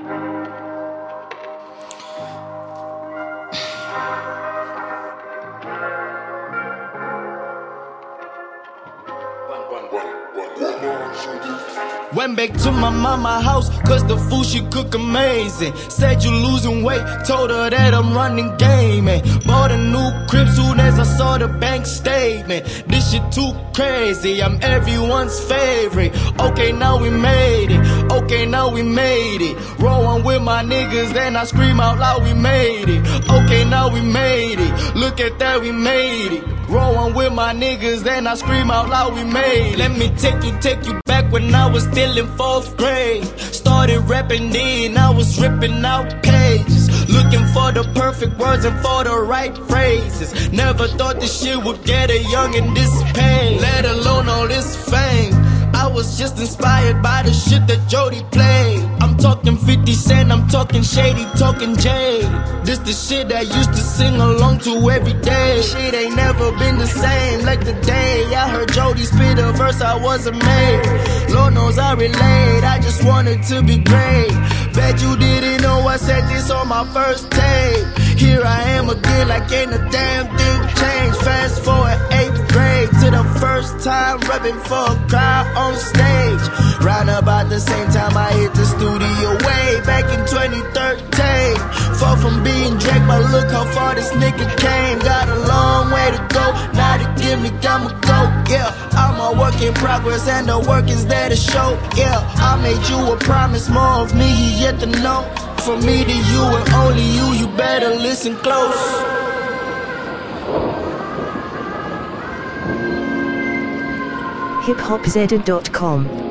Went back to my mama house, cause the food she cook amazing. Said you losing weight, told her that I'm running game. And bought a new crib soon as I saw the bank statement. This shit too crazy, I'm everyone's favorite. Okay, now we made it, okay, now we made it. Rolling with my niggas, then I scream out loud, we made it. Okay, now we made it, look at that, we made it. Rolling with my niggas, then I scream out loud, we made it. Let me take you back when I was still in 4th grade. Started rapping then, I was ripping out pages. Looking for the perfect words and for the right phrases. Never thought this shit would get a youngin' this pain, let alone all this fame. I was just inspired by the shit that Jody played. I'm talking 50 Cent, I'm talking Shady, talking Jay. This the shit I used to sing along to every day. Shit ain't never been the same like the day I heard Jody spit a verse I wasn't made. Lord knows I relate, I just wanted to be great. Bet you didn't know I said this on my first tape. Here I am again like ain't a damn thing changed. Fast forward 8th grade to the first time rapping for a crowd on stage. Round about the same time I hit the studio way back in 2013. Far from being Drake, but look how far this nigga came. Got a long way to go, now to give me, I'ma go. Yeah, I'm a work in progress and the work is there to show. Yeah, I made you a promise, more of me you yet to know. From me to you and only you, you better listen close. hiphopzedda.com